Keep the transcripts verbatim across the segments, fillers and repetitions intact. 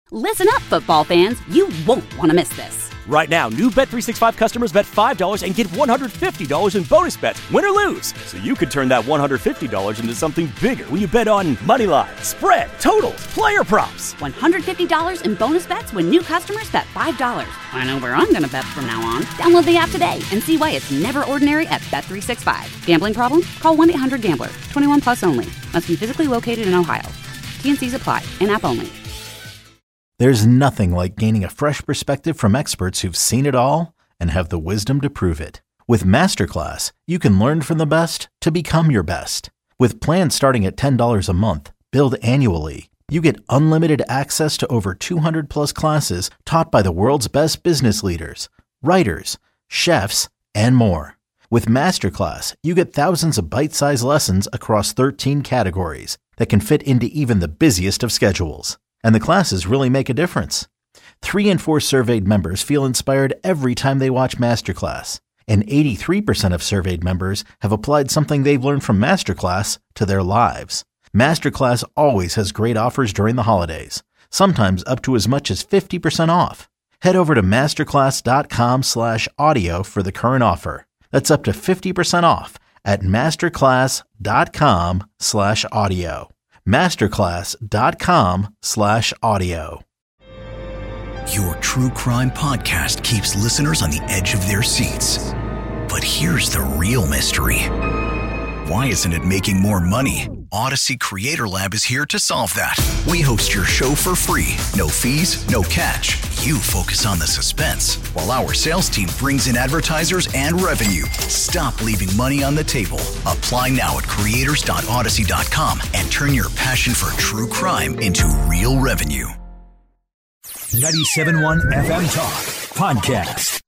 Listen up, football fans. You won't want to miss this. Right now, new Bet three sixty-five customers bet five dollars and get one hundred fifty dollars in bonus bets, win or lose. So you could turn that one hundred fifty dollars into something bigger when you bet on money line, spread, totals, player props. one hundred fifty dollars in bonus bets when new customers bet five dollars. I know where I'm going to bet from now on. Download the app today and see why it's never ordinary at Bet three sixty-five. Gambling problem? Call one eight hundred gambler. twenty-one plus only. Must be physically located in Ohio. T N Cs apply. In-app only. There's nothing like gaining a fresh perspective from experts who've seen it all and have the wisdom to prove it. With Masterclass, you can learn from the best to become your best. With plans starting at ten dollars a month, billed annually, you get unlimited access to over two hundred plus classes taught by the world's best business leaders, writers, chefs, and more. With Masterclass, you get thousands of bite-sized lessons across thirteen categories that can fit into even the busiest of schedules. And the classes really make a difference. Three in four surveyed members feel inspired every time they watch Masterclass. And eighty-three percent of surveyed members have applied something they've learned from Masterclass to their lives. Masterclass always has great offers during the holidays, sometimes up to as much as fifty percent off. Head over to masterclass.com slash audio for the current offer. That's up to fifty percent off at masterclass.com slash audio. Masterclass.com slash audio. Your true crime podcast keeps listeners on the edge of their seats. But here's the real mystery. Why isn't it making more money? Odyssey Creator Lab is here to solve that. We host your show for free. No fees, no catch. You focus on the suspense, while our sales team brings in advertisers and revenue. Stop leaving money on the table. Apply now at creators dot odyssey dot com and turn your passion for true crime into real revenue. ninety-seven point one F M Talk Podcast.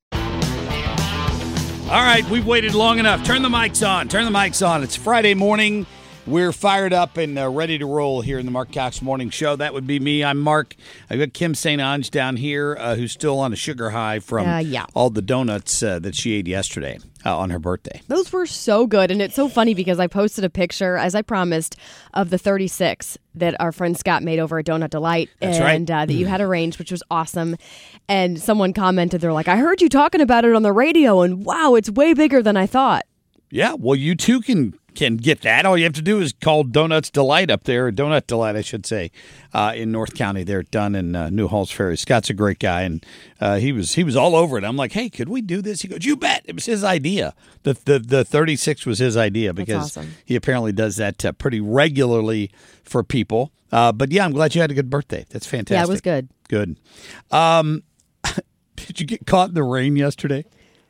All right, we've waited long enough. Turn the mics on. Turn the mics on. It's Friday morning. We're fired up and uh, ready to roll here in the Mark Cox Morning Show. That would be me. I'm Mark. I've got Kim Saint Onge down here, uh, who's still on a sugar high from uh, yeah. all the donuts uh, that she ate yesterday uh, on her birthday. Those were so good, and it's so funny because I posted a picture, as I promised, of the thirty-six that our friend Scott made over at Donut Delight. That's and right. uh, that you had arranged, which was awesome. And someone commented, they're like, I heard you talking about it on the radio, and wow, it's way bigger than I thought. Yeah, well, you too can can get that. All you have to do is call Donuts Delight up there, Donut Delight, I should say, uh, in North County. They're done in uh, New Halls Ferry. Scott's a great guy, and uh, he was he was all over it. I'm like, hey, could we do this? He goes, you bet. It was his idea. The the, the thirty-six was his idea because awesome. He apparently does that uh, pretty regularly for people. Uh, but yeah, I'm glad you had a good birthday. That's fantastic. Yeah, it was good. Good. Um, did you get caught in the rain yesterday?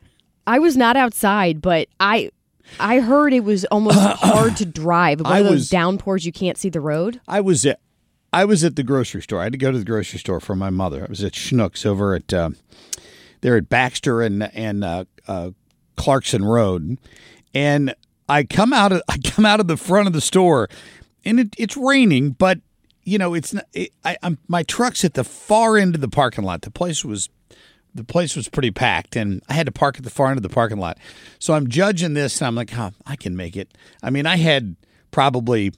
I was not outside, but I I heard it was almost hard to drive. One I of those was- downpours you can't see the road. I was at I was at the grocery store. I had to go to the grocery store for my mother. I was at Schnucks over at uh, there at Baxter and and uh, uh, Clarkson Road, and I come out of I come out of the front of the store, and it, it's raining, but you know it's not. It, I, I'm my truck's at the far end of the parking lot. The place was. The place was pretty packed, and I had to park at the far end of the parking lot. So I'm judging this, and I'm like, oh, I can make it. I mean, I had probably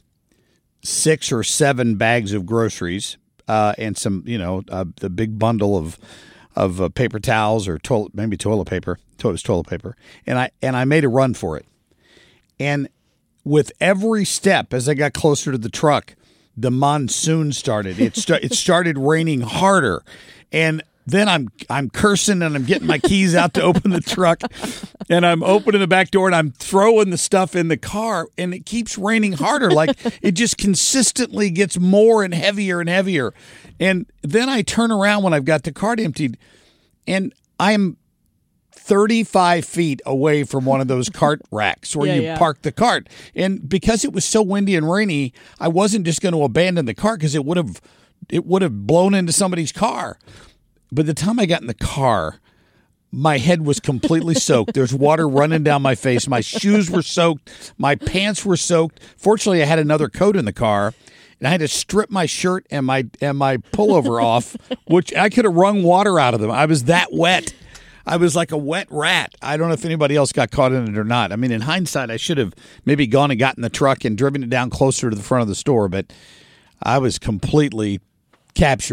six or seven bags of groceries uh, and some, you know, uh, the big bundle of of uh, paper towels or toilet, maybe toilet paper. It was toilet paper, and I and I made a run for it. And with every step, as I got closer to the truck, the monsoon started. It st- it started raining harder, and then I'm I'm cursing and I'm getting my keys out to open the truck, and I'm opening the back door and I'm throwing the stuff in the car, and it keeps raining harder. Like it just consistently gets more and heavier and heavier. And then I turn around when I've got the cart emptied, and I'm thirty-five feet away from one of those cart racks where Yeah, you yeah. park the cart. And because it was so windy and rainy, I wasn't just going to abandon the cart because it would have it would have blown into somebody's car. By the time I got in the car, my head was completely soaked. There's water running down my face. My shoes were soaked. My pants were soaked. Fortunately, I had another coat in the car, and I had to strip my shirt and my and my pullover off, which I could have wrung water out of them. I was that wet. I was like a wet rat. I don't know if anybody else got caught in it or not. I mean, in hindsight, I should have maybe gone and got in the truck and driven it down closer to the front of the store, but I was completely captured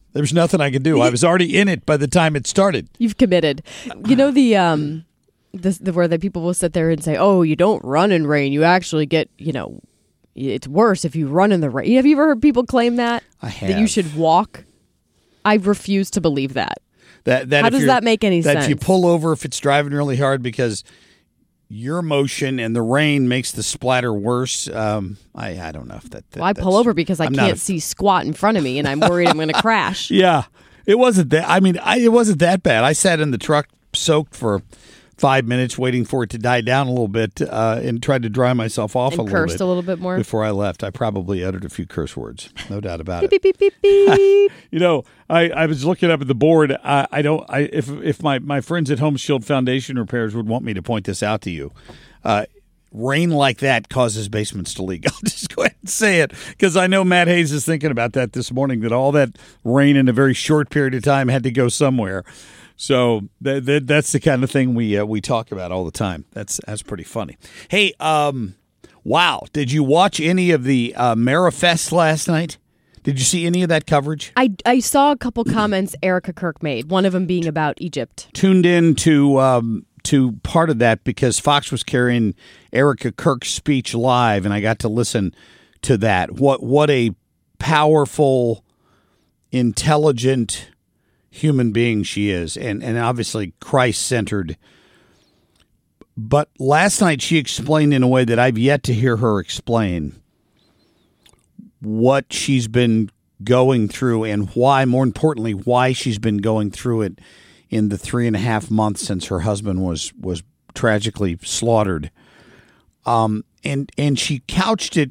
There was nothing I could do. I was already in it by the time it started. You've committed. You know the um, the, the where the people will sit there and say, "Oh, you don't run in rain. You actually get, you know, it's worse if you run in the rain." Have you ever heard people claim that? I have. That you should walk. I refuse to believe that. That, that How does that make any that sense? That if you pull over if it's driving really hard because your motion and the rain makes the splatter worse. Um, I, I don't know if that. that well, I pull over because I I'm can't a, see squat in front of me, and I'm worried I'm going to crash. Yeah, it wasn't that. I mean, I, it wasn't that bad. I sat in the truck soaked for five minutes waiting for it to die down a little bit uh, and tried to dry myself off and a little bit. cursed a little bit more before I left. I probably uttered a few curse words, no doubt about it. Beep, beep, beep, beep. You know, I, I was looking up at the board. I, I don't. I if if my, my friends at Home Shield Foundation Repairs would want me to point this out to you, uh, rain like that causes basements to leak. I'll just go ahead and say it because I know Matt Hayes is thinking about that this morning. That all that rain in a very short period of time had to go somewhere. So that, that that's the kind of thing we uh, we talk about all the time. That's that's pretty funny. Hey, um, wow! Did you watch any of the uh, Marifest last night? Did you see any of that coverage? I, I saw a couple comments Erica Kirk made, one of them being about Egypt. Tuned in to um, to part of that because Fox was carrying Erica Kirk's speech live, and I got to listen to that. What what a powerful, intelligent human being she is, and, and obviously Christ-centered. But last night she explained in a way that I've yet to hear her explain what she's been going through and why, more importantly, why she's been going through it in the three and a half months since her husband was was tragically slaughtered. Um, and and she couched it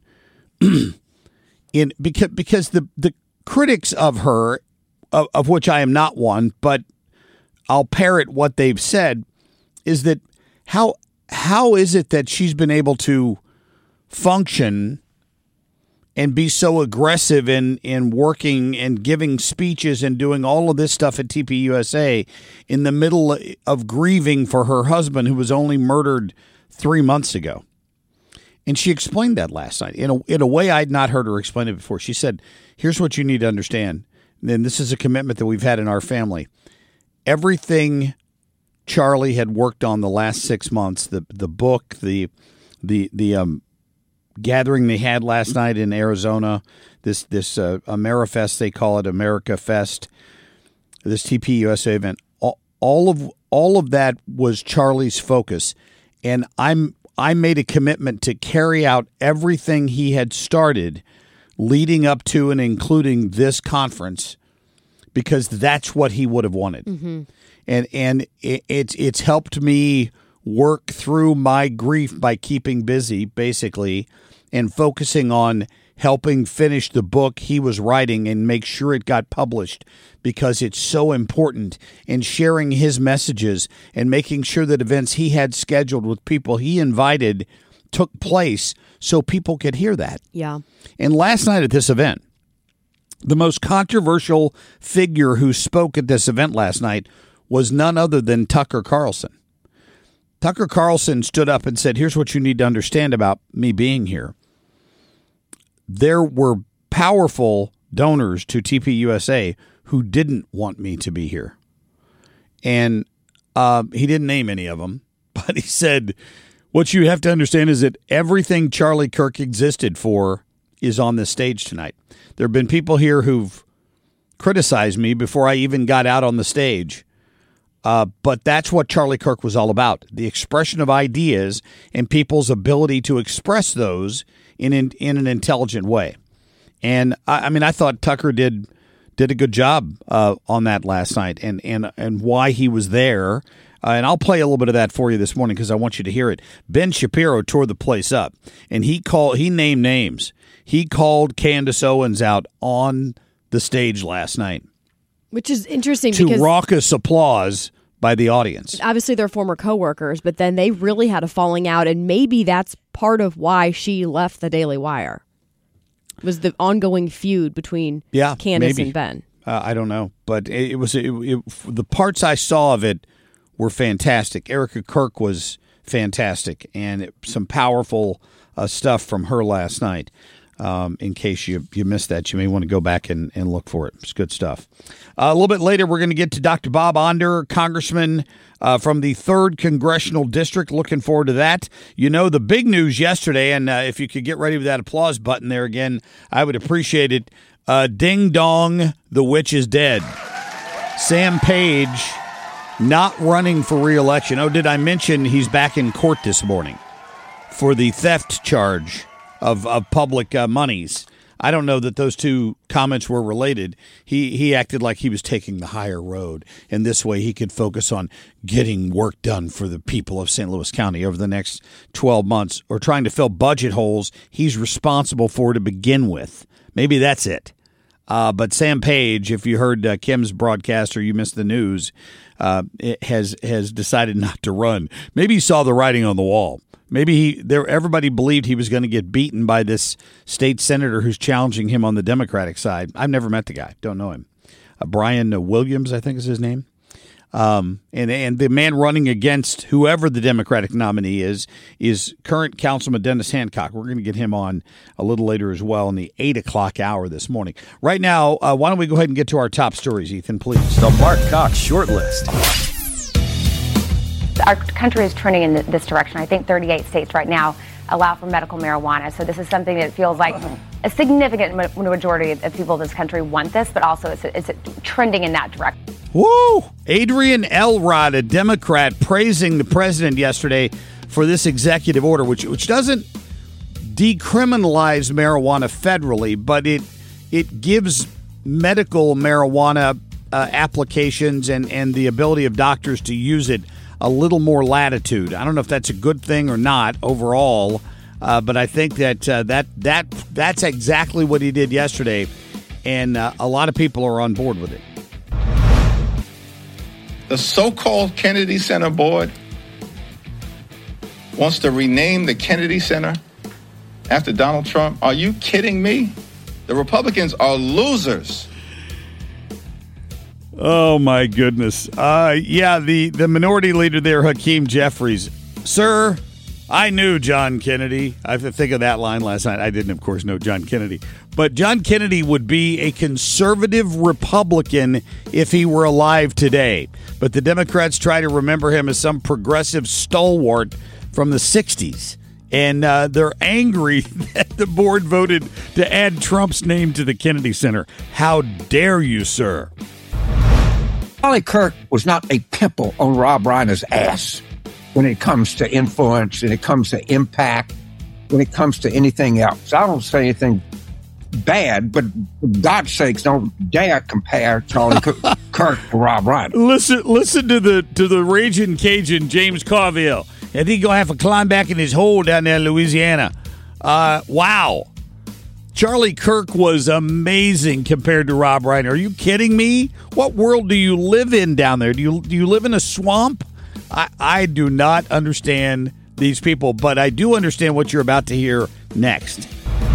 in because because the the critics of her, of, of which I am not one, but I'll parrot what they've said, is that how how is it that she's been able to function and be so aggressive in, in working and giving speeches and doing all of this stuff at T P U S A in the middle of grieving for her husband who was only murdered three months ago? And she explained that last night in a, in a way I'd not heard her explain it before. She said, here's what you need to understand. And this is a commitment that we've had in our family. Everything Charlie had worked on the last six months, the the book, the the the um gathering they had last night in Arizona, this this uh, Amerifest, they call it America Fest, this T P U S A event, all, all of all of that was Charlie's focus, and I'm I made a commitment to carry out everything he had started leading up to and including this conference because that's what he would have wanted. Mm-hmm. And and it, it's it's helped me work through my grief by keeping busy, basically, and focusing on helping finish the book he was writing and make sure it got published because it's so important, and sharing his messages and making sure that events he had scheduled with people he invited took place so people could hear that. Yeah. And last night at this event, the most controversial figure who spoke at this event last night was none other than Tucker Carlson. Tucker Carlson stood up and said, here's what you need to understand about me being here. There were powerful donors to T P U S A who didn't want me to be here. And uh, he didn't name any of them, but he said, what you have to understand is that everything Charlie Kirk existed for is on this stage tonight. There have been people here who've criticized me before I even got out on the stage. Uh, but that's what Charlie Kirk was all about, the expression of ideas and people's ability to express those in in, in an intelligent way. And, I, I mean, I thought Tucker did did a good job uh, on that last night and, and, and why he was there. Uh, and I'll play a little bit of that for you this morning because I want you to hear it. Ben Shapiro tore the place up, and he called. He named names. He called Candace Owens out on the stage last night. Which is interesting to because raucous applause by the audience. Obviously, they're former coworkers, but then they really had a falling out, and maybe that's part of why she left the Daily Wire. Was the ongoing feud between yeah, Candace maybe. and Ben? Uh, I don't know, but it, it was it, it, the parts I saw of it were fantastic. Erica Kirk was fantastic, and it, some powerful uh, stuff from her last night. Um, in case you, you missed that, you may want to go back and, and look for it. It's good stuff. Uh, a little bit later, we're going to get to Doctor Bob Onder, congressman uh, from the third Congressional District. Looking forward to that. You know, the big news yesterday, and uh, if you could get ready with that applause button there again, I would appreciate it. Uh, ding dong, the witch is dead. Sam Page not running for re-election. Oh, did I mention he's back in court this morning for the theft charge of, of public uh, monies? I don't know that those two comments were related. He he acted like he was taking the higher road, and this way he could focus on getting work done for the people of Saint Louis County over the next twelve months, or trying to fill budget holes he's responsible for to begin with. Maybe that's it. Uh, but Sam Page, if you heard uh, Kim's broadcast or you missed the news, uh, it has has decided not to run. Maybe he saw the writing on the wall. Maybe he there. Everybody believed he was going to get beaten by this state senator who's challenging him on the Democratic side. I've never met the guy. Don't know him. Uh, Brian Williams, I think is his name. Um, and and the man running against whoever the Democratic nominee is is current Councilman Dennis Hancock. We're going to get him on a little later as well in the eight o'clock hour this morning. Right now, uh, why don't we go ahead and get to our top stories, Ethan, please. The Mark Cox short list. Our country is trending in this direction. I think thirty-eight states right now allow for medical marijuana. So this is something that feels like a significant majority of people in this country want this, but also it's, it's trending in that direction. Woo! Adrian Elrod, a Democrat, praising the president yesterday for this executive order, which which doesn't decriminalize marijuana federally, but it it gives medical marijuana uh, applications and, and the ability of doctors to use it a little more latitude. I don't know if that's a good thing or not overall, uh, but I think that uh, that that that's exactly what he did yesterday, and uh, a lot of people are on board with it. The so-called Kennedy Center board wants to rename the Kennedy Center after Donald Trump. Are you kidding me? The Republicans are losers. Oh, my goodness. Uh, yeah, the, the minority leader there, Hakeem Jeffries. Sir, I knew John Kennedy. I have to think of that line last night. I didn't, of course, know John Kennedy. But John Kennedy would be a conservative Republican if he were alive today. But the Democrats try to remember him as some progressive stalwart from the sixties. And uh, they're angry that the board voted to add Trump's name to the Kennedy Center. How dare you, sir? Charlie Kirk was not a pimple on Rob Reiner's ass when it comes to influence, when it comes to impact, when it comes to anything else. I don't say anything bad, but for God's sakes, don't dare compare Charlie Kirk to Rob Reiner. Listen, listen to the to the raging Cajun James Carville. I think he's gonna have to climb back in his hole down there in Louisiana. Uh, wow. Charlie Kirk was amazing compared to Rob Reiner. Are you kidding me? What world do you live in down there? Do you do you live in a swamp? I, I do not understand these people, but I do understand what you're about to hear next.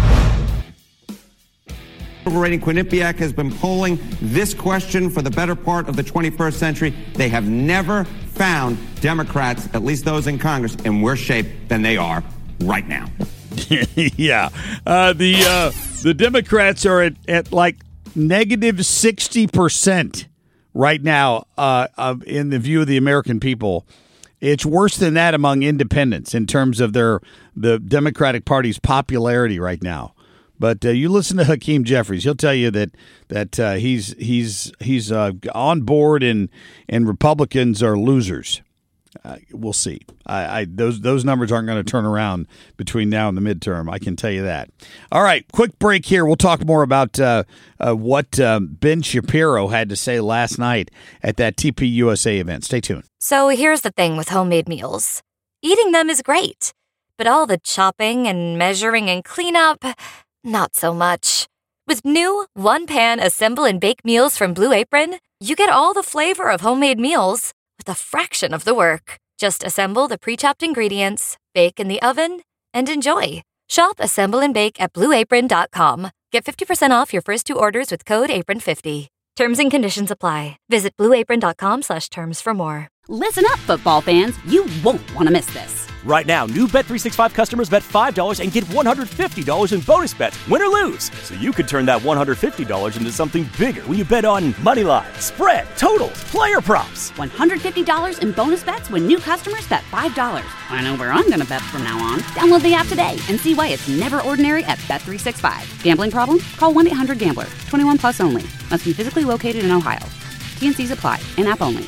Rating Quinnipiac has been polling this question for the better part of the twenty-first century. They have never found Democrats, at least those in Congress, in worse shape than they are right now. yeah. Uh, the uh, the Democrats are at, at like negative sixty percent right now uh, uh, in the view of the American people. It's worse than that among independents in terms of their the Democratic Party's popularity right now. But uh, you listen to Hakeem Jeffries; he'll tell you that that uh, he's he's he's uh, on board, and and Republicans are losers. Uh, we'll see. I, I those those numbers aren't going to turn around between now and the midterm. I can tell you that. All right, quick break here. We'll talk more about uh, uh, what uh, Ben Shapiro had to say last night at that T P U S A event. Stay tuned. So here's the thing with homemade meals: eating them is great, but all the chopping and measuring and cleanup, not so much. With new one-pan assemble and bake meals from Blue Apron, you get all the flavor of homemade meals with a fraction of the work. Just assemble the pre-chopped ingredients, bake in the oven, and enjoy. Shop Assemble and Bake at blue apron dot com. Get fifty percent off your first two orders with code apron fifty. Terms and conditions apply. Visit blue apron dot com slash terms for more. Listen up, football fans. You won't want to miss this. Right now, new Bet three sixty-five customers bet five dollars and get one hundred fifty dollars in bonus bets, win or lose. So you could turn that one hundred fifty dollars into something bigger when you bet on money line, spread, totals, player props. one hundred fifty dollars in bonus bets when new customers bet five dollars. I know where I'm going to bet from now on. Download the app today and see why it's never ordinary at Bet three sixty-five. Gambling problem? Call one eight hundred gambler. twenty-one plus only. Must be physically located in Ohio. T N Cs apply. In-app only.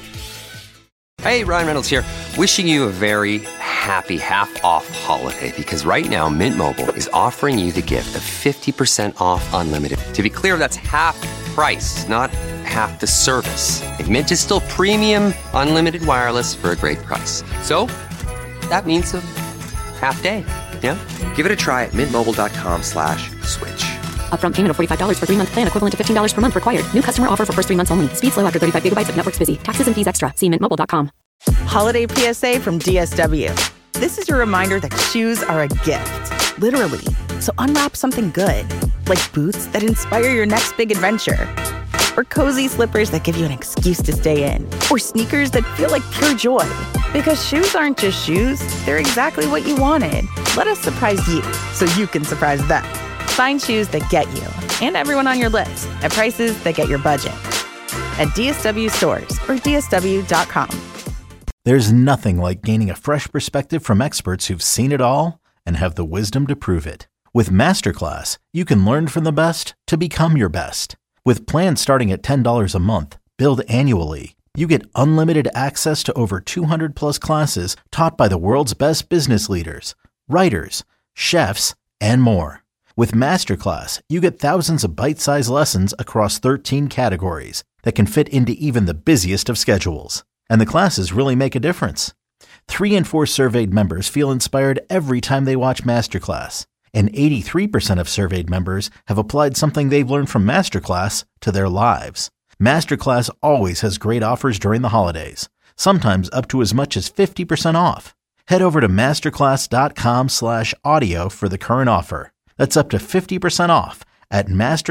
Hey, Ryan Reynolds here. Wishing you a very happy half-off holiday because right now Mint Mobile is offering you the gift of fifty percent off unlimited. To be clear, that's half price, not half the service. And Mint is still premium unlimited wireless for a great price. So that means a half day. Yeah? Give it a try at mintmobile.com slash switch. Upfront payment of forty-five dollars for three-month plan equivalent to fifteen dollars per month required. New customer offer for first three months only. Speed slow after thirty-five gigabytes if network's busy. Taxes and fees extra. See mint mobile dot com. Holiday P S A from D S W. This is your reminder that shoes are a gift. Literally. So unwrap something good. Like boots that inspire your next big adventure. Or cozy slippers that give you an excuse to stay in. Or sneakers that feel like pure joy. Because shoes aren't just shoes. They're exactly what you wanted. Let us surprise you so you can surprise them. Find shoes that get you and everyone on your list at prices that get your budget. At D S W stores or D S W dot com. There's nothing like gaining a fresh perspective from experts who've seen it all and have the wisdom to prove it. With Masterclass, you can learn from the best to become your best. With plans starting at ten dollars a month, billed annually, you get unlimited access to over two hundred plus classes taught by the world's best business leaders, writers, chefs, and more. With Masterclass, you get thousands of bite-sized lessons across thirteen categories that can fit into even the busiest of schedules. And the classes really make a difference. Three in four surveyed members feel inspired every time they watch Masterclass. And eighty-three percent of surveyed members have applied something they've learned from Masterclass to their lives. Masterclass always has great offers during the holidays, sometimes up to as much as fifty percent off. Head over to masterclass.com slash audio for the current offer. That's up to fifty percent off at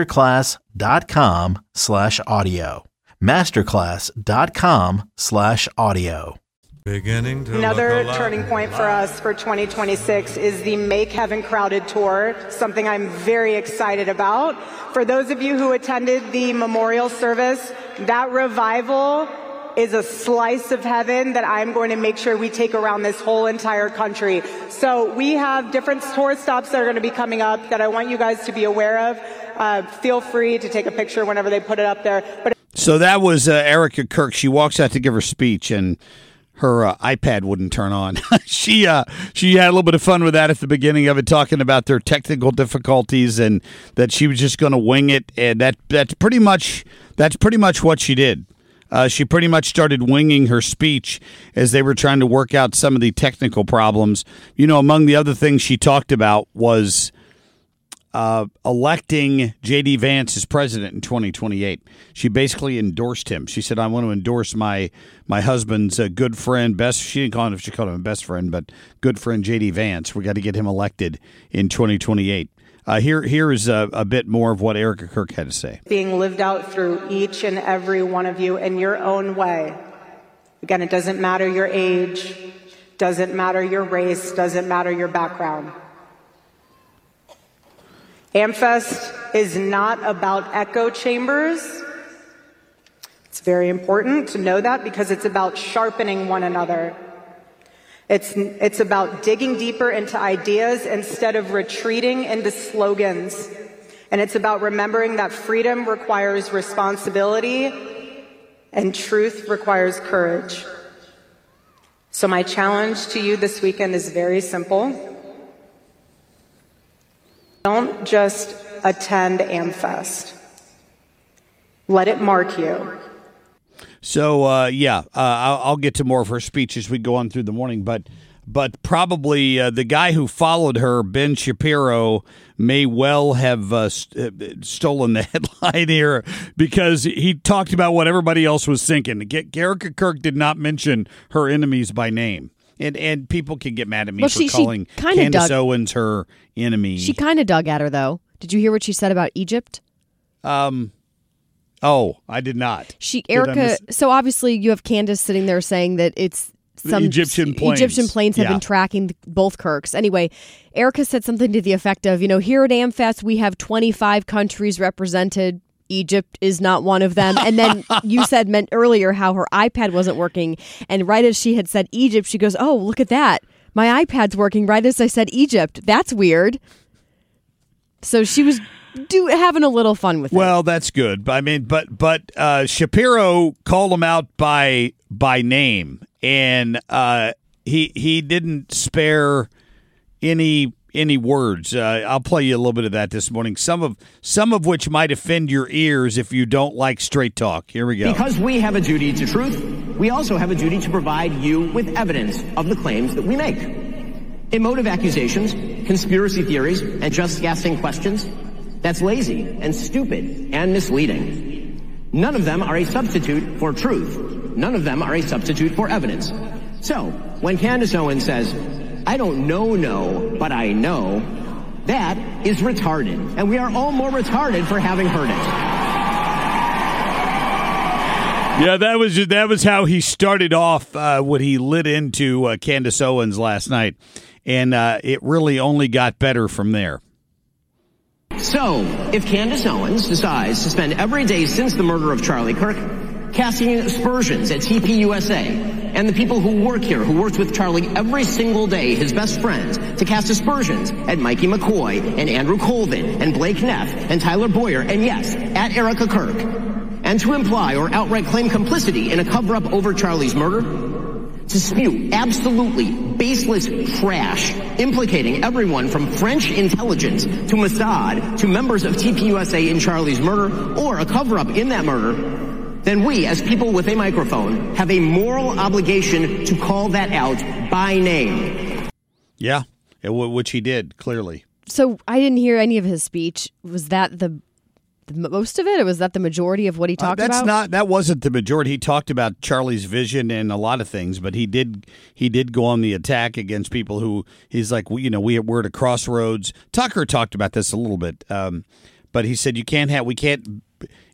masterclass.com slash audio. Masterclass.com slash audio. Beginning to Another turning point for us for twenty twenty-six is the Make Heaven Crowded Tour, something I'm very excited about. For those of you who attended the memorial service, that revival is a slice of heaven that I'm going to make sure we take around this whole entire country. So we have different tour stops that are going to be coming up that I want you guys to be aware of. Uh, feel free to take a picture whenever they put it up there. But So that was uh, Erica Kirk. She walks out to give her speech, and her uh, iPad wouldn't turn on. she uh, she had a little bit of fun with that at the beginning of it, talking about their technical difficulties and that she was just going to wing it. And that that's pretty much that's pretty much what she did. Uh, she pretty much started winging her speech as they were trying to work out some of the technical problems. You know, among the other things she talked about was Uh, electing J D Vance as president in twenty twenty-eight. She basically endorsed him. She said, I want to endorse my my husband's uh, good friend, best, she didn't call him, she called him a best friend, but good friend J D Vance. We got to get him elected in twenty twenty-eight. Uh, here, here is a, a bit more of what Erica Kirk had to say. Being lived out through each and every one of you in your own way. Again, it doesn't matter your age, doesn't matter your race, doesn't matter your background. AmFest is not about echo chambers. It's very important to know that because it's about sharpening one another. It's, it's about digging deeper into ideas instead of retreating into slogans. And it's about remembering that freedom requires responsibility and truth requires courage. So my challenge to you this weekend is very simple. Don't just attend AmFest. Let it mark you. So, uh, yeah, uh, I'll, I'll get to more of her speech as we go on through the morning. But but probably uh, the guy who followed her, Ben Shapiro, may well have uh, st- stolen the headline here because he talked about what everybody else was thinking. Erica Kirk did not mention her enemies by name. And and people can get mad at me well, for she, calling she Candace dug, Owens her enemy. She kind of dug at her, though. Did you hear what she said about Egypt? Um, Oh, I did not. She Did I Erica. miss- So obviously, you have Candace sitting there saying that it's The some Egyptian planes. Egyptian planes have Yeah. been tracking both Kirks. Anyway, Erica said something to the effect of, you know, here at AmFest we have twenty-five countries represented. Egypt is not one of them. And then you said meant earlier how her iPad wasn't working, and right as she had said Egypt, she goes, "Oh, look at that! My iPad's working." Right as I said Egypt, that's weird. So she was do having a little fun with it. Well, that's good. I mean, but but uh, Shapiro called him out by by name, and uh, he he didn't spare any any words. Uh, I'll play you a little bit of that this morning. Some of some of which might offend your ears if you don't like straight talk. Here we go. Because we have a duty to truth, we also have a duty to provide you with evidence of the claims that we make. Emotive accusations, conspiracy theories, and just guessing questions, that's lazy and stupid and misleading. None of them are a substitute for truth. None of them are a substitute for evidence. So, when Candace Owens says, "I don't know, no, but I know," that is retarded. And we are all more retarded for having heard it. Yeah, that was that was how he started off uh, what he lit into uh, Candace Owens last night, and uh, it really only got better from there. So, if Candace Owens decides to spend every day since the murder of Charlie Kirk casting aspersions at T P U S A and the people who work here, who worked with Charlie every single day, his best friends, to cast aspersions at Mikey McCoy and Andrew Colvin and Blake Neff and Tyler Boyer, and yes, at Erica Kirk, and to imply or outright claim complicity in a cover-up over Charlie's murder, to spew absolutely baseless trash implicating everyone from French intelligence to Mossad to members of T P U S A in Charlie's murder or a cover-up in that murder, then we, as people with a microphone, have a moral obligation to call that out by name. Yeah, which he did, clearly. So I didn't hear any of his speech. Was that the, the most of it, or was that the majority of what he talked uh, that's about? not. That wasn't the majority. He talked about Charlie's vision and a lot of things, but he did. He did go on the attack against people who he's like, you know, we we're at a crossroads. Tucker talked about this a little bit, um, but he said you can't have. We can't.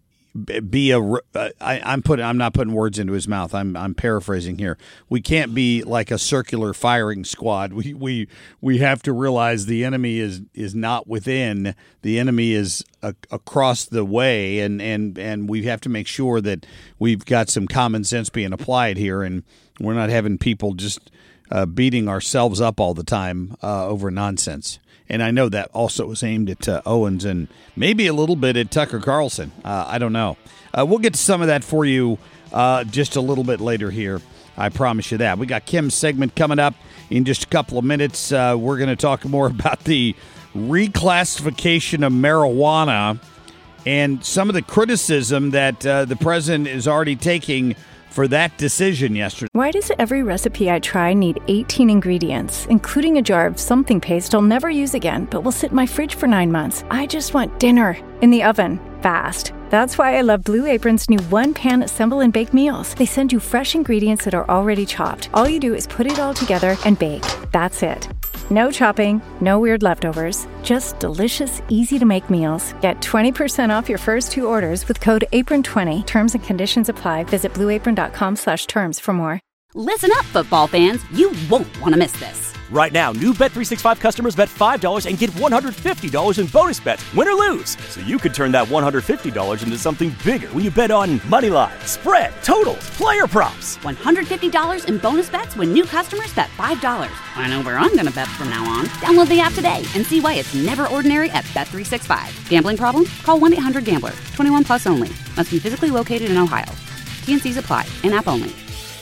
Be a, uh, I, I'm putting. I'm not putting words into his mouth. I'm. I'm paraphrasing here. We can't be like a circular firing squad. We. We. We have to realize the enemy is is not within. The enemy is a, across the way, and and and we have to make sure that we've got some common sense being applied here, and we're not having people just uh, beating ourselves up all the time uh, over nonsense. And I know that also was aimed at uh, Owens and maybe a little bit at Tucker Carlson. Uh, I don't know. Uh, we'll get to some of that for you uh, just a little bit later here. I promise you that. We got Kim's segment coming up in just a couple of minutes. Uh, we're going to talk more about the reclassification of marijuana and some of the criticism that uh, the president is already taking for that decision yesterday. Why does every recipe I try need eighteen ingredients, including a jar of something paste I'll never use again, but will sit in my fridge for nine months? I just want dinner in the oven, fast. That's why I love Blue Apron's new one-pan assemble and bake meals. They send you fresh ingredients that are already chopped. All you do is put it all together and bake. That's it. No chopping, no weird leftovers, just delicious, easy-to-make meals. Get twenty percent off your first two orders with code apron twenty. Terms and conditions apply. Visit blueapron.com slash terms for more. Listen up, football fans. You won't want to miss this. Right now, new Bet three sixty-five customers bet five dollars and get one hundred fifty dollars in bonus bets, win or lose. So you could turn that one hundred fifty dollars into something bigger when you bet on money line, spread, totals, player props. one hundred fifty dollars in bonus bets when new customers bet five dollars. I know where I'm going to bet from now on. Download the app today and see why it's never ordinary at Bet three sixty-five. Gambling problem? Call one eight hundred gambler. twenty-one plus only. Must be physically located in Ohio. T N Cs apply. In-app only.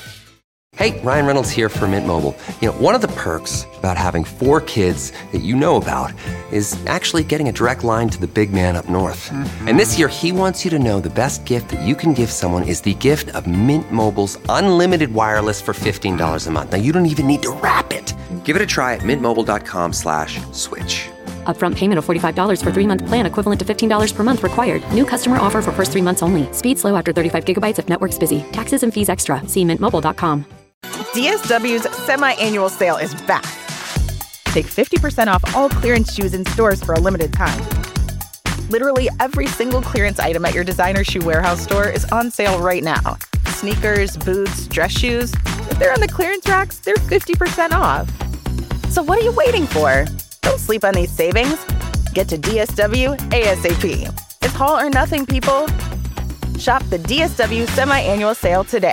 Hey, Ryan Reynolds here for Mint Mobile. You know, one of the perks about having four kids that you know about is actually getting a direct line to the big man up north. Mm-hmm. And this year, he wants you to know the best gift that you can give someone is the gift of Mint Mobile's unlimited wireless for fifteen dollars a month. Now, you don't even need to wrap it. Give it a try at mintmobile.com slash switch. Upfront payment of forty-five dollars for three-month plan equivalent to fifteen dollars per month required. New customer offer for first three months only. Speed slow after thirty-five gigabytes if network's busy. Taxes and fees extra. See mint mobile dot com. D S W's semi-annual sale is back. Take fifty percent off all clearance shoes in stores for a limited time. Literally every single clearance item at your designer shoe warehouse store is on sale right now. Sneakers, boots, dress shoes. If they're on the clearance racks, they're fifty percent off. So what are you waiting for? Don't sleep on these savings. Get to D S W ASAP. It's haul or nothing, people. Shop the D S W semi-annual sale today.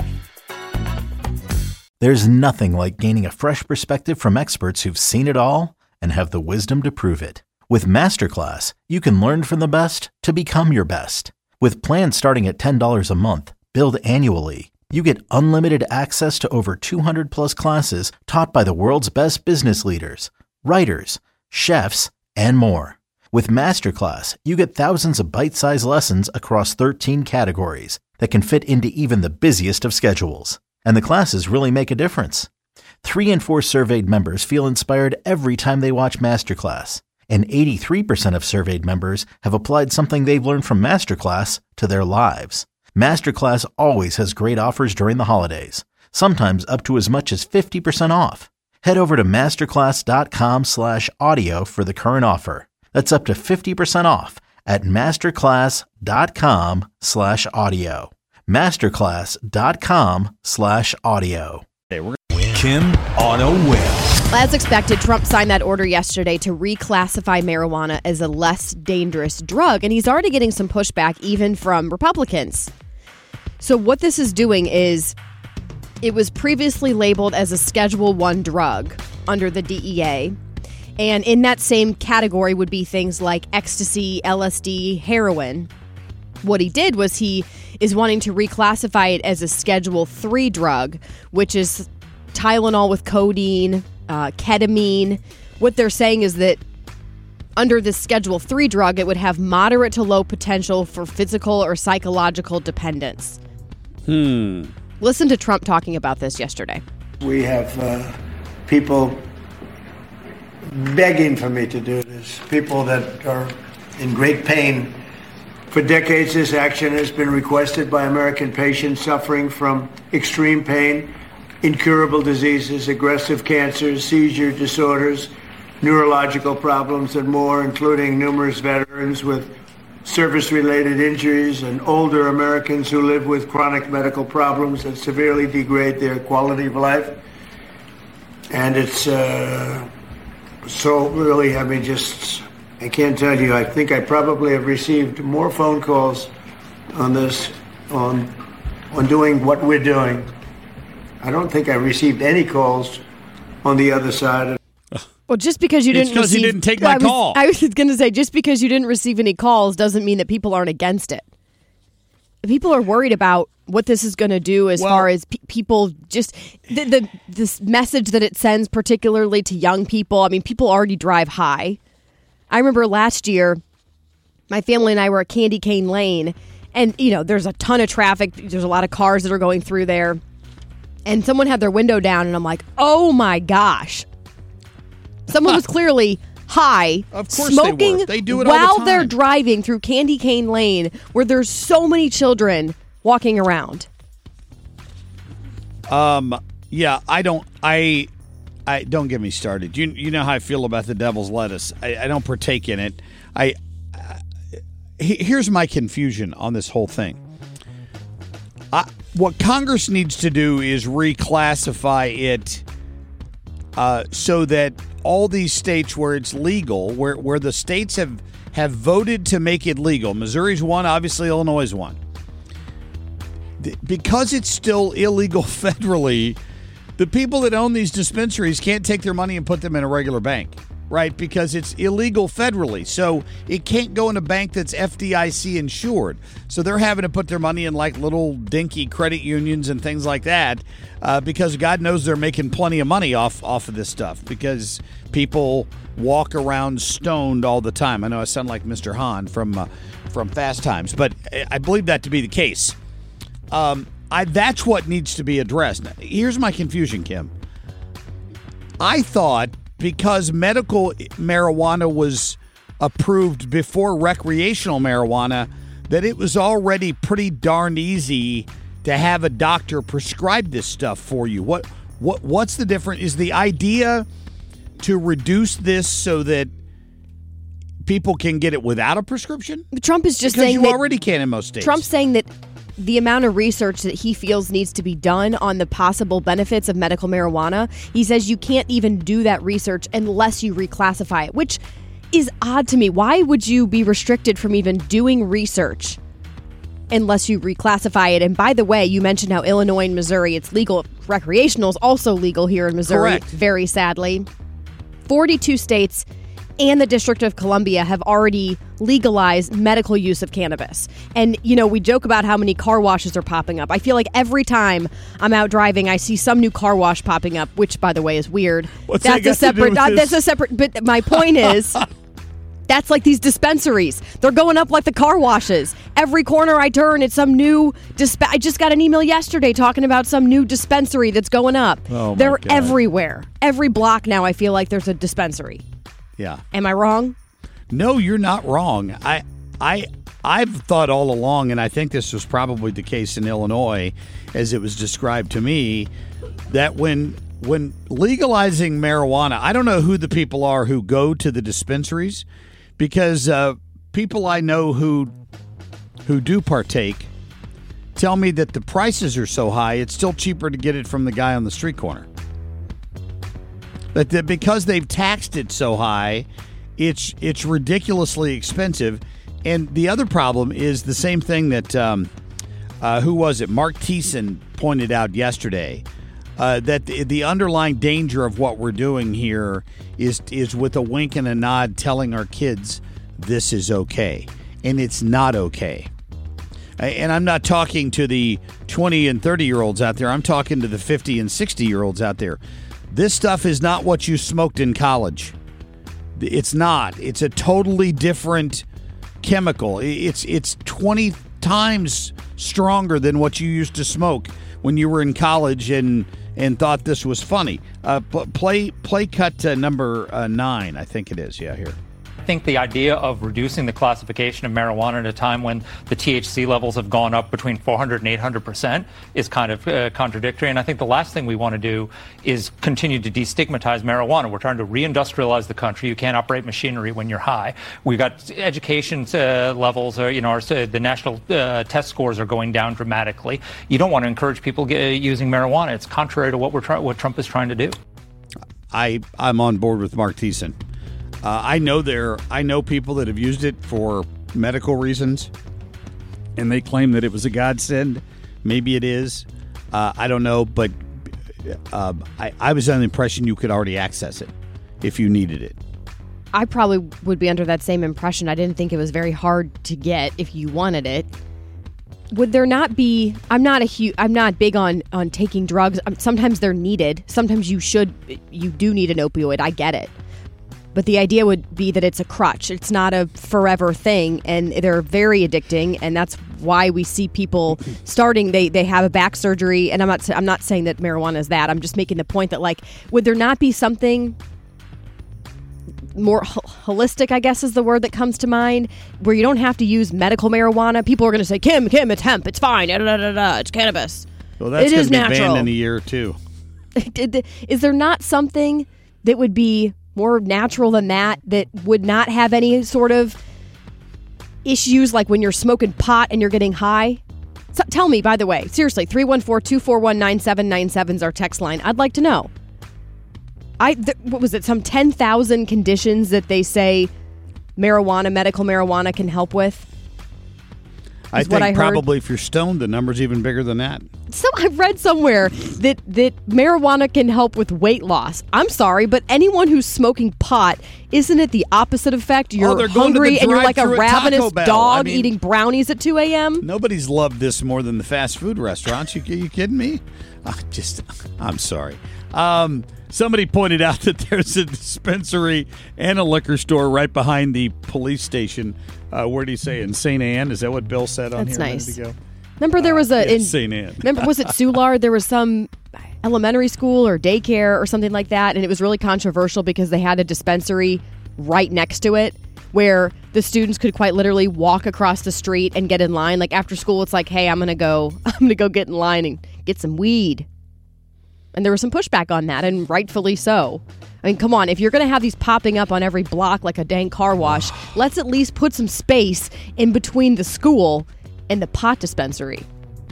There's nothing like gaining a fresh perspective from experts who've seen it all and have the wisdom to prove it. With Masterclass, you can learn from the best to become your best. With plans starting at ten dollars a month, billed annually, you get unlimited access to over two hundred plus classes taught by the world's best business leaders, writers, chefs, and more. With Masterclass, you get thousands of bite-sized lessons across thirteen categories that can fit into even the busiest of schedules. And the classes really make a difference. Three in four surveyed members feel inspired every time they watch Masterclass. And eighty-three percent of surveyed members have applied something they've learned from Masterclass to their lives. Masterclass always has great offers during the holidays, sometimes up to as much as fifty percent off. Head over to masterclass.com slash audio for the current offer. That's up to fifty percent off at masterclass.com slash audio. Masterclass.com slash audio. Kim on a win. As expected, Trump signed that order yesterday to reclassify marijuana as a less dangerous drug, and he's already getting some pushback even from Republicans. So what this is doing is it was previously labeled as a Schedule One drug under the D E A, and in that same category would be things like ecstasy, L S D, heroin. What he did was he is wanting to reclassify it as a Schedule Three drug, which is Tylenol with codeine, uh, ketamine. What they're saying is that under this Schedule Three drug, it would have moderate to low potential for physical or psychological dependence. Hmm. Listen to Trump talking about this yesterday. We have uh, people begging for me to do this, people that are in great pain. For decades, this action has been requested by American patients suffering from extreme pain, incurable diseases, aggressive cancers, seizure disorders, neurological problems, and more, including numerous veterans with service-related injuries and older Americans who live with chronic medical problems that severely degrade their quality of life. And it's uh, so really, I mean, just, I can't tell you, I think I probably have received more phone calls on this, on, on doing what we're doing. I don't think I received any calls on the other side. Well, just because you It's didn't 'cause you receive, didn't take my I was, call. I was going to say, just because you didn't receive any calls doesn't mean that people aren't against it. People are worried about what this is going to do as Well- far as pe- people just the, the this message that it sends, particularly to young people. I mean, people already drive high. I remember last year, my family and I were at Candy Cane Lane, and you know, there's a ton of traffic. There's a lot of cars that are going through there. And someone had their window down, and I'm like, oh my gosh. Someone was clearly high, Of course smoking they were. They do it all the while time. they're driving through Candy Cane Lane, where there's so many children walking around. Um. Yeah, I don't. I. I don't get me started. You. You know how I feel about the devil's lettuce. I, I don't partake in it. I. Uh, he- here's my confusion on this whole thing. I, what Congress needs to do is reclassify it uh, so that all these states where it's legal, where where the states have have voted to make it legal. Missouri's one, obviously Illinois is one. Because it's still illegal federally, the people that own these dispensaries can't take their money and put them in a regular bank, right? Because it's illegal federally. So it can't go in a bank that's F D I C insured. So they're having to put their money in like little dinky credit unions and things like that uh, because God knows they're making plenty of money off, off of this stuff because people walk around stoned all the time. I know I sound like Mister Hahn from, uh, from Fast Times, but I believe that to be the case. Um, I, that's what needs to be addressed. Now, here's my confusion, Kim. I thought because medical marijuana was approved before recreational marijuana, that it was already pretty darn easy to have a doctor prescribe this stuff for you. What what what's the difference? Is the idea to reduce this so that people can get it without a prescription? Trump is just because saying you that already can in most states. Trump's saying that the amount of research that he feels needs to be done on the possible benefits of medical marijuana, he says you can't even do that research unless you reclassify it, which is odd to me. Why would you be restricted from even doing research unless you reclassify it? And by the way, you mentioned how Illinois and Missouri, it's legal. Recreational is also legal here in Missouri, Correct. Very sadly. forty-two states and the District of Columbia have already legalized medical use of cannabis. And, you know, we joke about how many car washes are popping up. I feel like every time I'm out driving, I see some new car wash popping up, which, by the way, is weird. What's that's that got a separate. to do with uh, this? that's a separate. But my point is, that's like these dispensaries. They're going up like the car washes. Every corner I turn, it's some new disp- I just got an email yesterday talking about some new dispensary that's going up. Oh, my They're God. everywhere. Every block now, I feel like there's a dispensary. Yeah. Am I wrong? No, you're not wrong. I, I, I've thought all along, and I think this was probably the case in Illinois, as it was described to me, that when when legalizing marijuana, I don't know who the people are who go to the dispensaries, because uh, people I know who who do partake tell me that the prices are so high, it's still cheaper to get it from the guy on the street corner. But that because they've taxed it so high, it's it's ridiculously expensive. And the other problem is the same thing that, um, uh, who was it? Mark Thiessen pointed out yesterday, uh, that the, the underlying danger of what we're doing here is is with a wink and a nod telling our kids this is okay. And it's not okay. And I'm not talking to the twenty and thirty-year-olds out there. I'm talking to the fifty and sixty-year-olds out there. This stuff is not what you smoked in college. It's not. It's a totally different chemical. It's it's twenty times stronger than what you used to smoke when you were in college and and thought this was funny. Uh, play play cut uh, number uh, nine, I think it is. Yeah, here. I think the idea of reducing the classification of marijuana at a time when the T H C levels have gone up between four hundred and eight hundred percent is kind of uh, contradictory. And I think the last thing we want to do is continue to destigmatize marijuana. We're trying to reindustrialize the country. You can't operate machinery when you're high. We've got education uh, levels, or, you know, our, uh, the national uh, test scores are going down dramatically. You don't want to encourage people get, using marijuana. It's contrary to what we're try- what Trump is trying to do. I, I'm on board with Mark Thiessen. Uh, I know there. I know people that have used it for medical reasons, and they claim that it was a godsend. Maybe it is. Uh, I don't know, but uh, I, I was under the impression you could already access it if you needed it. I probably would be under that same impression. I didn't think it was very hard to get if you wanted it. Would there not be? I'm not a huge. I'm not big on on taking drugs. Um, sometimes they're needed. Sometimes you should. You do need an opioid. I get it. But the idea would be that it's a crutch. It's not a forever thing, and they're very addicting, and that's why we see people starting. They they have a back surgery, and I'm not I'm not saying that marijuana is that. I'm just making the point that, like, would there not be something more holistic, I guess is the word that comes to mind, where you don't have to use medical marijuana? People are going to say, Kim, Kim, it's hemp, it's fine, da, da, da, da, it's cannabis. Well, that's it going is to be natural. banned in a year or two. Is there not something that would be more natural than that, that would not have any sort of issues like when you're smoking pot and you're getting high? So, tell me, by the way, seriously, three one four, two four one, nine seven nine seven is our text line. I'd like to know. I th- What was it, some ten thousand conditions that they say marijuana, medical marijuana can help with? I think what I probably if you're stoned, the number's even bigger than that. So I read somewhere that, that marijuana can help with weight loss. I'm sorry, but anyone who's smoking pot, isn't it the opposite effect? You're Oh, they're going to the hungry and you're like a drive-thru at Taco ravenous Bell. dog I mean- eating brownies at two a.m.? Nobody's loved this more than the fast food restaurants. You, you kidding me? I just, I'm sorry. Um, somebody pointed out that there's a dispensary and a liquor store right behind the police station. Uh, where do you say, in Saint Anne? Is that what Bill said on That's here nice. a minute ago? Remember there was a... Yeah, in, Saint Anne. remember, was it Soulard? There was some elementary school or daycare or something like that, and it was really controversial because they had a dispensary right next to it where the students could quite literally walk across the street and get in line. Like after school, it's like, hey, I'm going to go, I'm going to go get in line and get some weed. And there was some pushback on that, and rightfully so. I mean, come on, if you're going to have these popping up on every block like a dang car wash, let's at least put some space in between the school and the pot dispensary.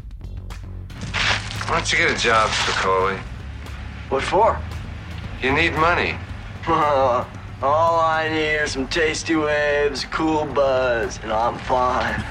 Why don't you get a job, Spicoli? What for? You need money. All I need are some tasty waves, cool buzz, and I'm fine.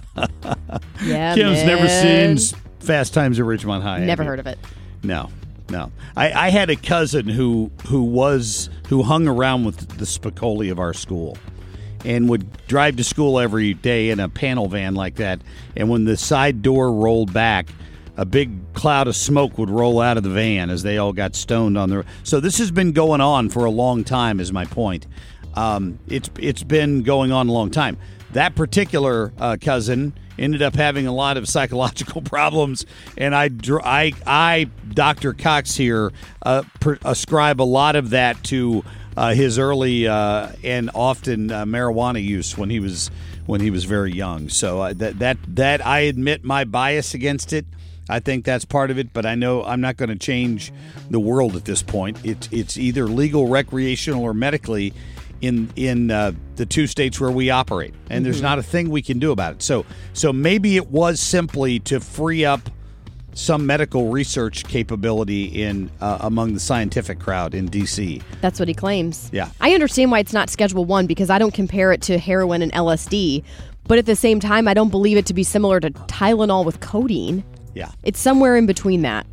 Yeah, Kim's man. never seen Fast Times at Ridgemont High. Never heard of it. No, no. I, I had a cousin who who was who hung around with the Spicoli of our school, and would drive to school every day in a panel van like that. And when the side door rolled back, a big cloud of smoke would roll out of the van as they all got stoned on the. So this has been going on for a long time. Is my point. Um, it's it's been going on a long time. That particular uh, cousin ended up having a lot of psychological problems, and I, I, I Doctor Cox here, uh, per, ascribe a lot of that to uh, his early uh, and often uh, marijuana use when he was when he was very young. So uh, that that that I admit my bias against it. I think that's part of it, but I know I'm not going to change the world at this point. It's it's either legal, recreational, or medically in in uh, the two states where we operate, and mm-hmm. there's not a thing we can do about it. So so maybe it was simply to free up some medical research capability in uh, among the scientific crowd in D C. That's what he claims. Yeah. I understand why it's not Schedule one because I don't compare it to heroin and L S D, but at the same time, I don't believe it to be similar to Tylenol with codeine. Yeah. It's somewhere in between that.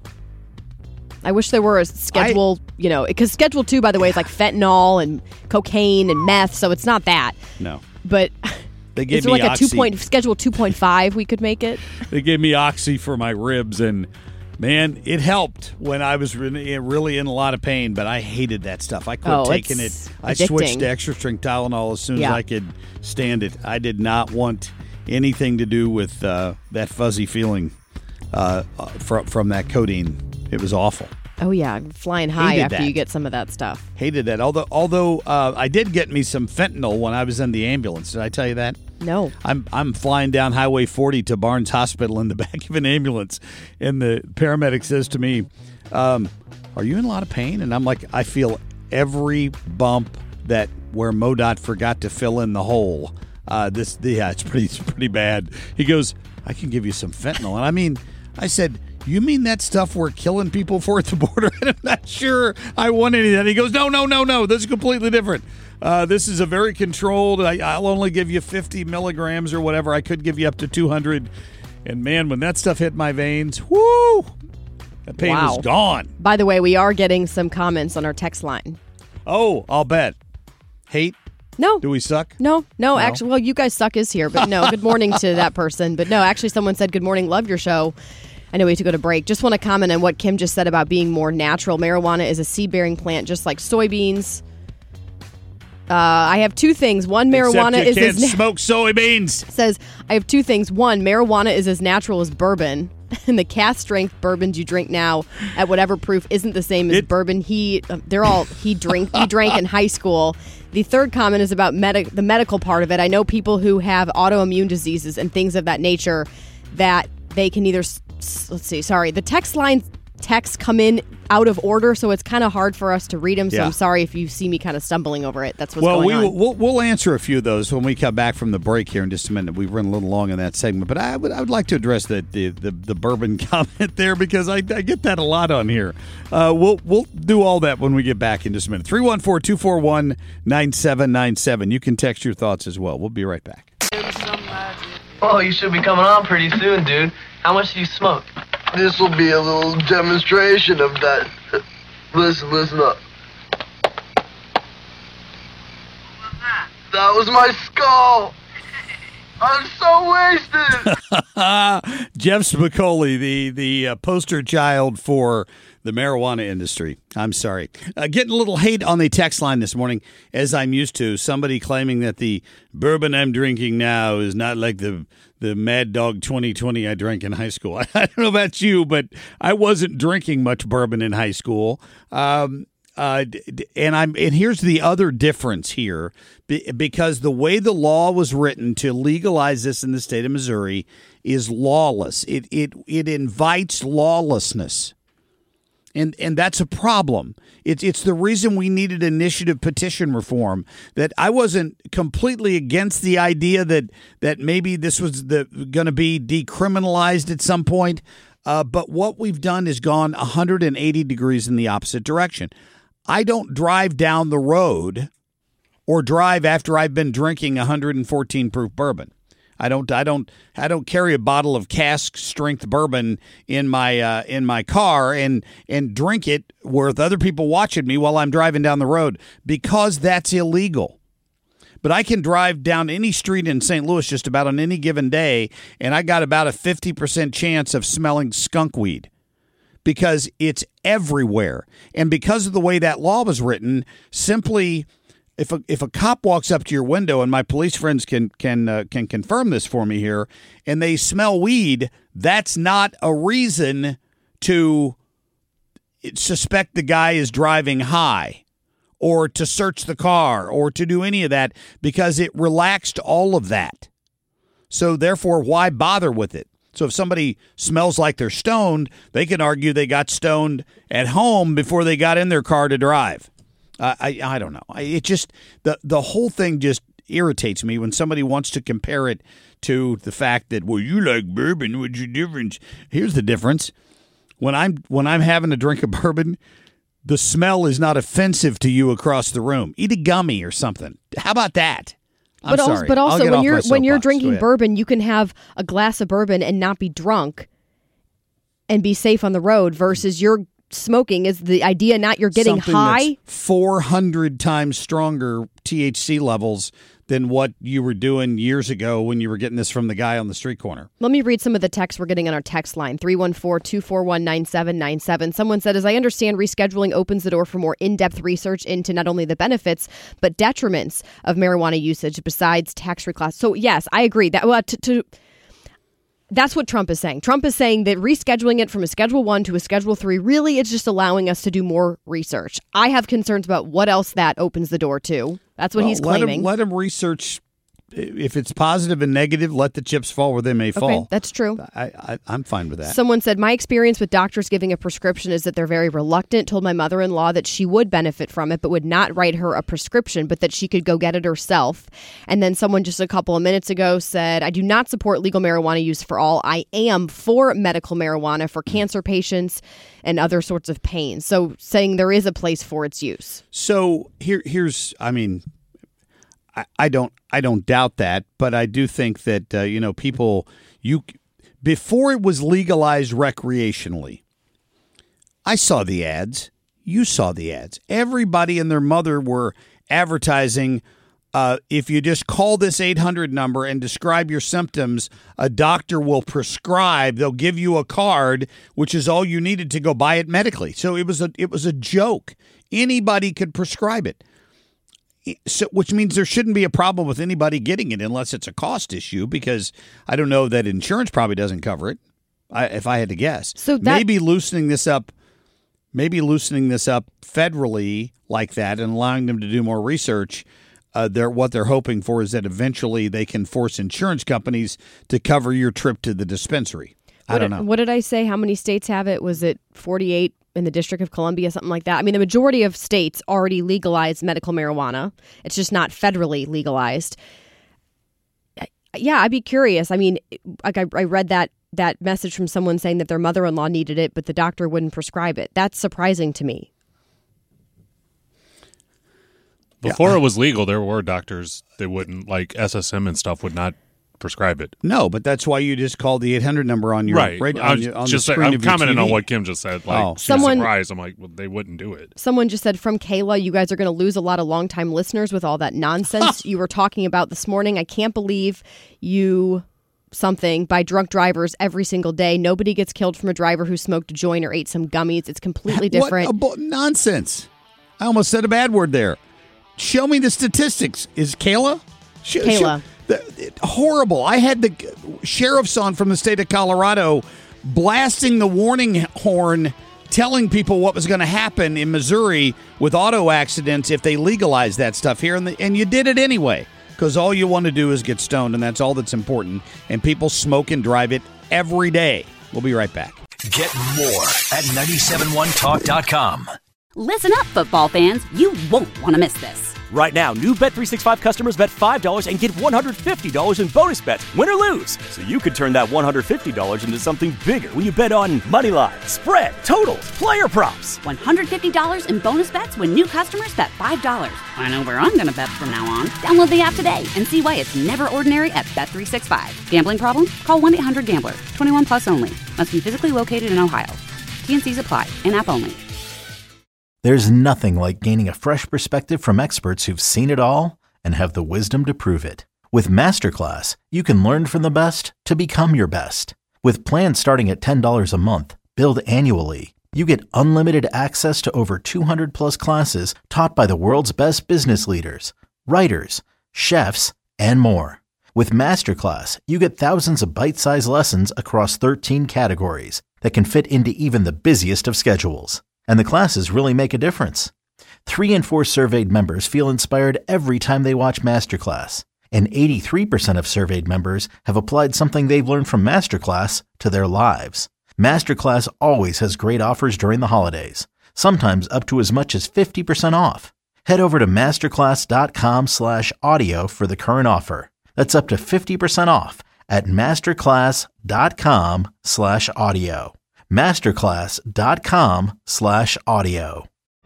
I wish there were a schedule, I, you know, because Schedule two, by the way, is like fentanyl and cocaine and meth, so it's not that. No. But they gave it's me like oxy. a two point, Schedule two point five, we could make it. They gave me oxy for my ribs, and man, it helped when I was really, really in a lot of pain, but I hated that stuff. I quit oh, taking it. I addicting. switched to extra strength Tylenol as soon yeah. as I could stand it. I did not want anything to do with uh, that fuzzy feeling uh, from, from that codeine. It was awful. Oh, yeah. Flying high Hated after that. you get some of that stuff. Hated that. Although although uh, I did get me some fentanyl when I was in the ambulance. Did I tell you that? No. I'm I'm flying down Highway forty to Barnes Hospital in the back of an ambulance, and the paramedic says to me, um, are you in a lot of pain? And I'm like, I feel every bump that where MoDOT forgot to fill in the hole. Uh, this, yeah, it's pretty, it's pretty bad. He goes, I can give you some fentanyl. And I mean, I said, you mean that stuff we're killing people for at the border? And I'm not sure I want any of that. He goes, no, no, no, no. This is completely different. Uh, this is a very controlled. I, I'll only give you fifty milligrams or whatever. I could give you up to two hundred. And man, when that stuff hit my veins, whoo, that pain wow. was gone. By the way, we are getting some comments on our text line. Oh, I'll bet. Hate? No. Do we suck? No, no, No? actually, well, you guys suck is here, but no, good morning to that person. But no, actually, someone said, good morning, love your show. I know we have to go to break. Just want to comment on what Kim just said about being more natural. Marijuana is a seed-bearing plant, just like soybeans. Uh, I have two things. One, marijuana Except you is can't as na- smoke soybeans. Says I have two things. One, marijuana is as natural as bourbon, and the cast strength bourbons you drink now at whatever proof isn't the same as It- bourbon he. Uh, they're all he drink he drank in high school. The third comment is about medic the medical part of it. I know people who have autoimmune diseases and things of that nature that they can either. S- s- let's see. Sorry, the text line. Texts come in out of order, so it's kind of hard for us to read them. So Yeah. I'm sorry if you see me kind of stumbling over it. That's what's well, going we on. will, we'll we'll answer a few of those when we come back from the break here in just a minute. We've run a little long in that segment, but I would I would like to address the the, the, the bourbon comment there because I, I get that a lot on here. Uh, we'll we'll do all that when we get back in just a minute. three one four, two four one, nine seven nine seven. You can text your thoughts as well. We'll be right back. Oh, you should be coming on pretty soon, dude. How much do you smoke? This will be a little demonstration of that. Listen, listen up. That was my skull. I'm so wasted. Jeff Spicoli, the the uh, poster child for the marijuana industry. I'm sorry. Uh, getting a little hate on the text line this morning, as I'm used to. Somebody claiming that the bourbon I'm drinking now is not like the the Mad Dog twenty twenty I drank in high school. I don't know about you, but I wasn't drinking much bourbon in high school. Um, uh, and I'm and here's the other difference here, because the way the law was written to legalize this in the state of Missouri is lawless. It it it invites lawlessness. And and that's a problem. It's it's the reason we needed initiative petition reform. That I wasn't completely against the idea that that maybe this was the going to be decriminalized at some point. Uh, but what we've done is gone one hundred eighty degrees in the opposite direction. I don't drive down the road or drive after I've been drinking one hundred fourteen proof bourbon. I don't. I don't. I don't carry a bottle of cask strength bourbon in my uh, in my car and and drink it with other people watching me while I'm driving down the road, because that's illegal. But I can drive down any street in Saint Louis just about on any given day, and I got about a fifty percent chance of smelling skunk weed because it's everywhere. And because of the way that law was written, simply. If a if a cop walks up to your window, and my police friends can can uh, can confirm this for me here, and they smell weed, that's not a reason to suspect the guy is driving high, or to search the car, or to do any of that, because it relaxed all of that. So therefore, why bother with it? So if somebody smells like they're stoned, they can argue they got stoned at home before they got in their car to drive. Uh, I I don't know. I, it just the the whole thing just irritates me when somebody wants to compare it to the fact that, well, you like bourbon. What's your difference? Here's the difference. When I'm when I'm having a drink of bourbon, the smell is not offensive to you across the room. Eat a gummy or something. How about that? I'm but sorry. also, but also when you're when you're drinking Go bourbon, you can have a glass of bourbon and not be drunk and be safe on the road versus you're smoking. Is the idea not you're getting Something high? four hundred times stronger T H C levels than what you were doing years ago when you were getting this from the guy on the street corner. Let me read some of the texts we're getting on our text line, three one four, two four one, nine seven nine seven. Someone said, as I understand, rescheduling opens the door for more in-depth research into not only the benefits, but detriments of marijuana usage besides tax reclass. So, yes, I agree. That well, to, to That's what Trump is saying. Trump is saying that rescheduling it from a Schedule one to a Schedule three really is just allowing us to do more research. I have concerns about what else that opens the door to. That's what well, he's claiming. Let him, let him research. If it's positive and negative, let the chips fall where they may okay, fall. That's true. I, I, I'm fine with that. Someone said, my experience with doctors giving a prescription is that they're very reluctant. Told my mother-in-law that she would benefit from it, but would not write her a prescription, but that she could go get it herself. And then someone just a couple of minutes ago said, I do not support legal marijuana use for all. I am for medical marijuana for cancer patients and other sorts of pain. So saying there is a place for its use. So here, here's, I mean... I don't I don't doubt that, but I do think that, uh, you know, people, you before it was legalized recreationally, I saw the ads. You saw the ads. Everybody and their mother were advertising, uh, if you just call this eight hundred number and describe your symptoms, a doctor will prescribe. They'll give you a card, which is all you needed to go buy it medically. So it was a it was a joke. Anybody could prescribe it. So, which means there shouldn't be a problem with anybody getting it unless it's a cost issue, because I don't know that insurance probably doesn't cover it, I, if I had to guess. So that- maybe loosening this up, maybe loosening this up federally like that and allowing them to do more research, uh, they're, what they're hoping for is that eventually they can force insurance companies to cover your trip to the dispensary. I what don't did, know. What did I say? How many states have it? Was it forty-eight? In the District of Columbia, something like that. I mean, the majority of states already legalized medical marijuana. It's just not federally legalized. Yeah, I'd be curious. I mean, like I, I read that that message from someone saying that their mother-in-law needed it, but the doctor wouldn't prescribe it. That's surprising to me. Before yeah. it was legal, there were doctors that wouldn't, like S S M and stuff, would not prescribe it. No, but that's why you just called the eight hundred number on your right. right I on, was your, on just the like, screen I'm of your commenting T V. on what Kim just said. Like, oh. she's Someone, surprised. I'm like, well, they wouldn't do it. Someone just said, from Kayla, you guys are going to lose a lot of longtime listeners with all that nonsense you were talking about this morning. I can't believe you something by drunk drivers every single day. Nobody gets killed from a driver who smoked a joint or ate some gummies. It's completely different. What bo- nonsense. I almost said a bad word there. Show me the statistics. Is Kayla? Sh- Kayla. Sh- the, it, horrible. I had the sheriff's on from the state of Colorado blasting the warning horn, telling people what was going to happen in Missouri with auto accidents if they legalized that stuff here. And, the, and you did it anyway, because all you want to do is get stoned, and that's all that's important. And people smoke and drive it every day. We'll be right back. Get more at nine seven one talk dot com. Listen up, football fans. You won't want to miss this. Right now, new Bet three sixty-five customers bet five dollars and get one hundred fifty dollars in bonus bets, win or lose. So you could turn that one hundred fifty dollars into something bigger when you bet on money line, spread, totals, player props. one hundred fifty dollars in bonus bets when new customers bet five dollars. I know where I'm going to bet from now on. Download the app today and see why it's never ordinary at Bet three sixty-five. Gambling problem? Call one eight hundred gambler. twenty-one plus only. Must be physically located in Ohio. T and C's apply. In-app only. There's nothing like gaining a fresh perspective from experts who've seen it all and have the wisdom to prove it. With Masterclass, you can learn from the best to become your best. With plans starting at ten dollars a month, billed annually, you get unlimited access to over two hundred plus classes taught by the world's best business leaders, writers, chefs, and more. With Masterclass, you get thousands of bite-sized lessons across thirteen categories that can fit into even the busiest of schedules. And the classes really make a difference. Three in four surveyed members feel inspired every time they watch Masterclass. And eighty-three percent of surveyed members have applied something they've learned from Masterclass to their lives. Masterclass always has great offers during the holidays, sometimes up to as much as fifty percent off. Head over to masterclass.com slash audio for the current offer. That's up to fifty percent off at masterclass.com slash audio. Masterclass.com slash audio.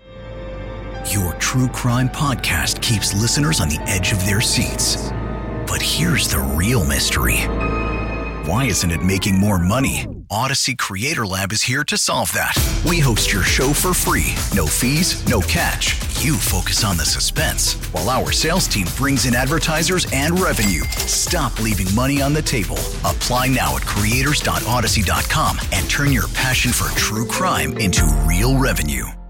Your true crime podcast keeps listeners on the edge of their seats. But here's the real mystery. Why isn't it making more money? Odyssey Creator Lab is here to solve that. We host your show for free. No fees, no catch. You focus on the suspense, while our sales team brings in advertisers and revenue. Stop leaving money on the table. Apply now at creators dot odyssey dot com and turn your passion for true crime into real revenue.